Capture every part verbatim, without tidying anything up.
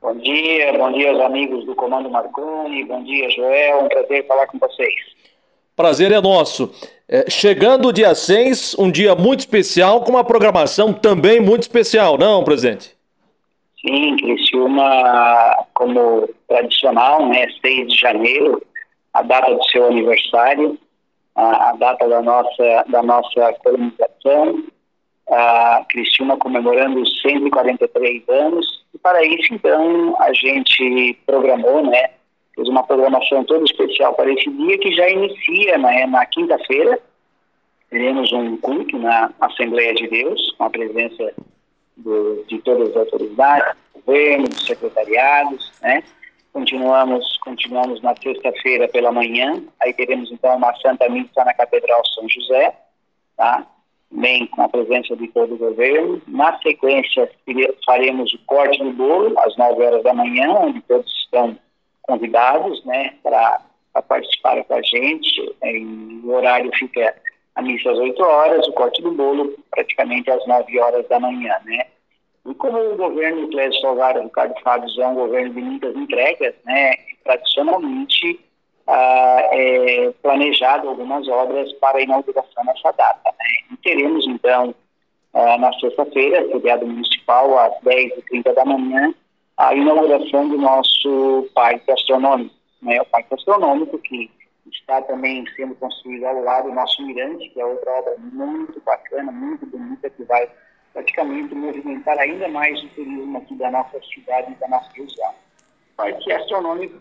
Bom dia, bom dia aos amigos do Comando Marconi, bom dia, Joel, um prazer falar com vocês. Prazer é nosso. É, chegando o dia seis, um dia muito especial, com uma programação também muito especial, não, presidente? Sim, Criciúma, como tradicional, né, seis de janeiro, a data do seu aniversário, a, a data da nossa, da nossa colonização, a Criciúma comemorando os cento e quarenta e três anos, e para isso, então, a gente programou, né, fez uma programação toda especial para esse dia, que já inicia, né, na quinta-feira. Teremos um culto na Assembleia de Deus, com a presença do, de todas as autoridades, do governo, dos secretariados, né. Continuamos, continuamos na sexta-feira pela manhã, aí teremos, então, uma Santa Missa na Catedral São José, tá? Bem, com a presença de todo o governo. Na sequência, faremos o corte do bolo, às nove horas da manhã, onde todos estão convidados, né, para participar com a gente. E o horário fica a missa às oito horas, o corte do bolo praticamente às nove horas da manhã, né. E como o governo do Clésio Salgado Ricardo Fábio é um governo de muitas entregas, né, tradicionalmente ah, é planejado algumas obras para a inauguração nessa data, né. E teremos, então, ah, na sexta-feira, feriado municipal, às dez e trinta da manhã, a inauguração do nosso Parque Astronômico, né, o Parque Astronômico que está também sendo construído ao lado do nosso Mirante, que é outra obra muito bacana, muito bonita, que vai praticamente movimentar ainda mais o turismo aqui da nossa cidade e da nossa região. O Parque Astronômico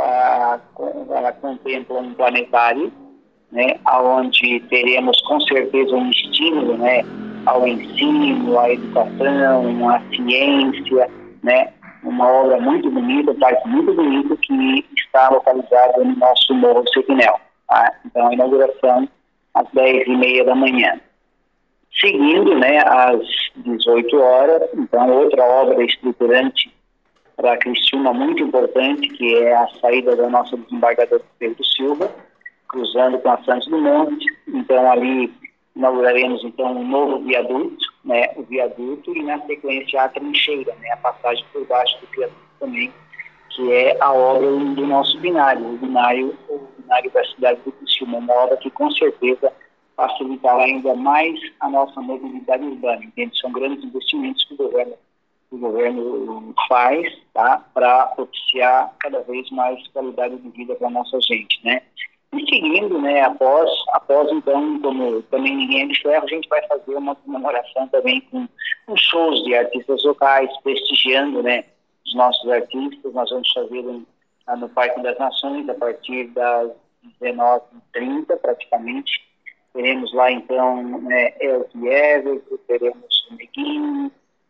a, a, contempla um planetário, né, onde teremos com certeza um estímulo, né, ao ensino, à educação, à ciência, né, uma obra muito bonita, um parque muito bonito que está localizado no nosso Morro Sequinel. Tá? Então, a inauguração às dez e meia da manhã. Seguindo, né, às dezoito horas, então, outra obra estruturante para a Criciúma muito importante, que é a saída da nossa desembargadora Pedro Silva, cruzando com a Santos Dumont. Então, ali inauguraremos, então, um novo viaduto, né, o viaduto, e na sequência a trincheira, né, a passagem por baixo do viaduto também, que é a obra do nosso binário, o binário, o binário da cidade de Criciúma, uma obra que com certeza facilitará ainda mais a nossa mobilidade urbana, entende? São grandes investimentos que o governo, que o governo faz, tá, para propiciar cada vez mais qualidade de vida para a nossa gente, né? E seguindo, né, após, após então, como também ninguém é de ferro, a gente vai fazer uma comemoração também com, com shows de artistas locais, prestigiando, né, os nossos artistas. Nós vamos fazer um, no Parque das Nações a partir das dezenove e trinta, praticamente. Teremos lá, então, né, Elke Everett, teremos o Neguinho,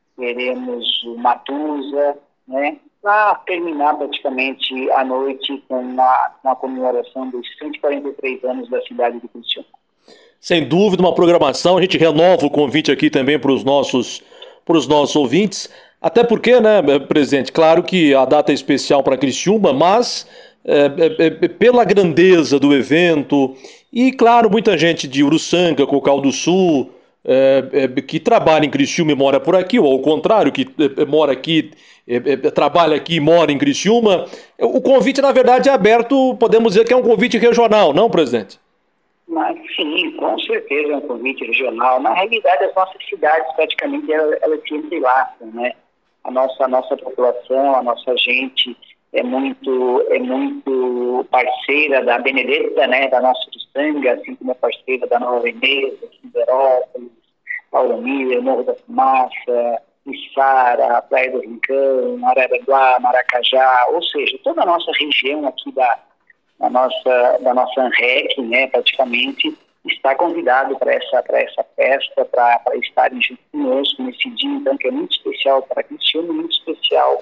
teremos o Matusa, né, para terminar praticamente a noite com uma, uma comemoração dos cento e quarenta e três anos da cidade de Criciúma. Sem dúvida, uma programação. A gente renova o convite aqui também para os nossos, para os nossos ouvintes. Até porque, né, presidente, claro que a data é especial para Criciúma, mas é, é, é, pela grandeza do evento, e claro, muita gente de Uruçanga, Cocal do Sul, é, é, que trabalha em Criciúma e mora por aqui, ou ao contrário, que é, mora aqui, é, é, trabalha aqui e mora em Criciúma. O convite, na verdade, é aberto, podemos dizer que é um convite regional, não, presidente? Mas sim, com certeza é um convite regional. Na realidade, as nossas cidades praticamente elas, elas se entrelaçam, né? A nossa, a nossa população, a nossa gente é muito, é muito parceira da Benedetta, né, da nossa Uruçanga, assim como é parceira da Nova Veneza, Quiberópolis, Auromira, Morro da Fumaça, Içara, Praia do Rincão, Araranguá, Maracajá, ou seja, toda a nossa região aqui da, da nossa, da nossa ANREC, né, praticamente, está convidado para essa, para essa festa, para estarem junto conosco nesse dia, então, que é muito especial para Criciúma, muito especial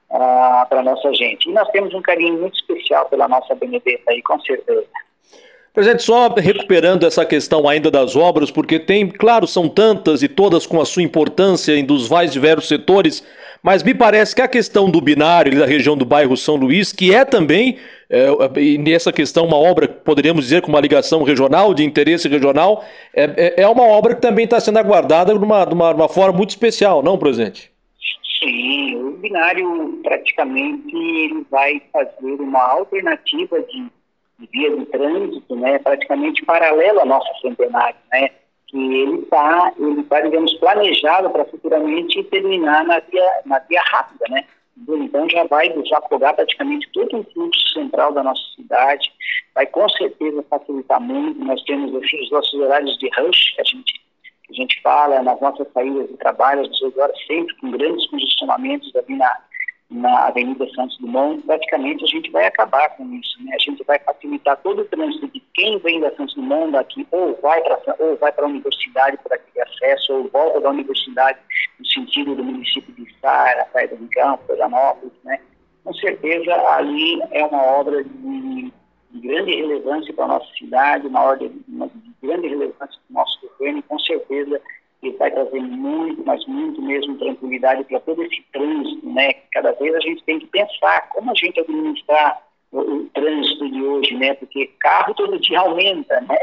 uh, para a nossa gente. E nós temos um carinho muito especial pela nossa Benedetta aí, com certeza. Presidente, só recuperando essa questão ainda das obras, porque tem, claro, são tantas e todas com a sua importância em dos mais diversos setores, mas me parece que a questão do binário da região do bairro São Luís, que é também, é, nessa questão, uma obra, poderíamos dizer, com uma ligação regional, de interesse regional, é, é uma obra que também está sendo aguardada de uma, de uma, de uma forma muito especial, não, presidente? Sim, o binário praticamente ele vai fazer uma alternativa de, de via de trânsito, né, praticamente paralela à nossa centenária, né, que ele está, ele tá, digamos, planejado para futuramente terminar na via, na via rápida, né. Então já vai desafogar praticamente todo o fluxo central da nossa cidade, vai com certeza facilitar muito. Nós temos assim, os nossos horários de rush, que a gente a gente fala nas nossas saídas de trabalho, às dezoito horas, sempre com grandes congestionamentos ali na, na Avenida Santos Dumont. Praticamente a gente vai acabar com isso, né? A gente vai facilitar todo o trânsito de quem vem da Santos Dumont daqui, ou vai para ou vai para a universidade por aquele acesso, ou volta da universidade no sentido do município de Sara, Praia do Rincão, Florianópolis, né? Com certeza ali é uma obra de, de grande relevância para a nossa cidade, uma obra de, de grande relevância para o nosso governo, e com certeza ele vai trazer muito, mas muito mesmo tranquilidade para todo esse trânsito, né? Cada vez a gente tem que pensar como a gente administrar o, o trânsito de hoje, né? Porque carro todo dia aumenta, né?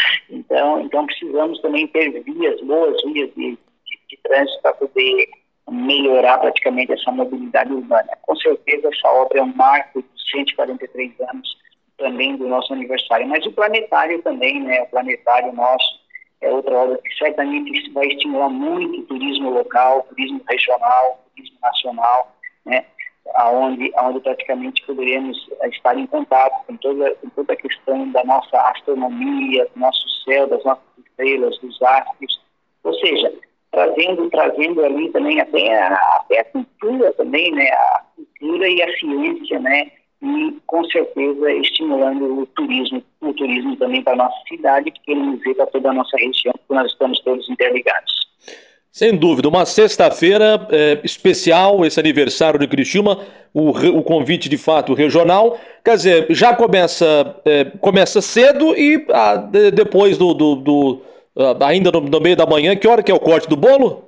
Então, então precisamos também ter vias, boas vias de, de, de trânsito para poder melhorar praticamente essa mobilidade urbana. Com certeza essa obra é um marco de cento e quarenta e três anos também do nosso aniversário, mas o planetário também, né? O planetário nosso é outra obra que certamente vai estimular muito o turismo local, turismo regional, turismo nacional, né? Aonde, aonde praticamente poderemos estar em contato com toda, com toda a questão da nossa astronomia, do nosso céu, das nossas estrelas, dos astros, ou seja, trazendo, trazendo ali também até a, até a cultura também, né? A cultura e a ciência, né? E com certeza estimulando o turismo, o turismo também para a nossa cidade, que queremos ver para toda a nossa região, porque nós estamos todos interligados. Sem dúvida, uma sexta-feira é, especial, esse aniversário de Criciúma, o, o convite de fato regional, quer dizer, já começa, é, começa cedo e ah, de, depois do, do, do ah, ainda no, no meio da manhã, que hora que é o corte do bolo?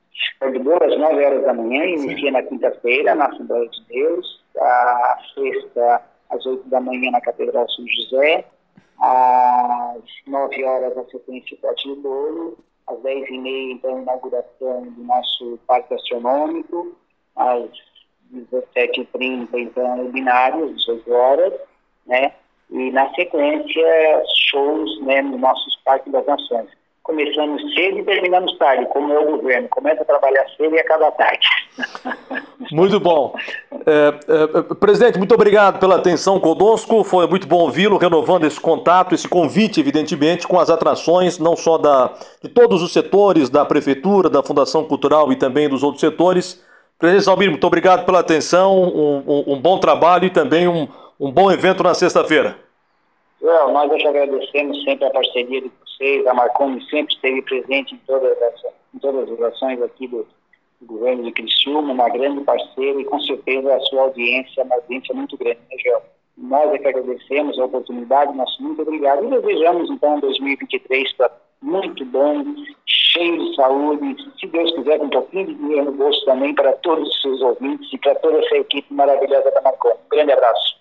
O de bolo às nove horas da manhã, inicia na quinta-feira, na Assembleia de Deus, a sexta às oito da manhã na Catedral São José, às nove horas a sequência do corte do bolo, às dez e meia, então, a inauguração do nosso Parque Astronômico, às dezessete e trinta, então, o binário, às dezoito horas, né? E, na sequência, shows, né, nos nossos Parques das Nações. Começamos cedo e terminamos tarde, como é o governo. Começa a trabalhar cedo e acaba tarde. Muito bom. É, é, presidente, muito obrigado pela atenção conosco. Foi muito bom ouvi-lo, renovando esse contato, esse convite, evidentemente, com as atrações, não só da, de todos os setores, da Prefeitura, da Fundação Cultural e também dos outros setores. Presidente Salmir, muito obrigado pela atenção, um, um, um bom trabalho e também um, um bom evento na sexta-feira. Well, nós já agradecemos sempre a parceria de vocês, a Marconi sempre esteve presente em todas as, em todas as ações aqui do, do governo de Criciúma, uma grande parceira, e com certeza a sua audiência é uma audiência muito grande, né, Joel? Nós é que agradecemos a oportunidade, nosso muito obrigado, e desejamos então dois mil e vinte e três para muito bom, cheio de saúde, se Deus quiser, com um pouquinho de dinheiro no bolso também para todos os seus ouvintes e para toda essa equipe maravilhosa da Marconi. Um grande abraço.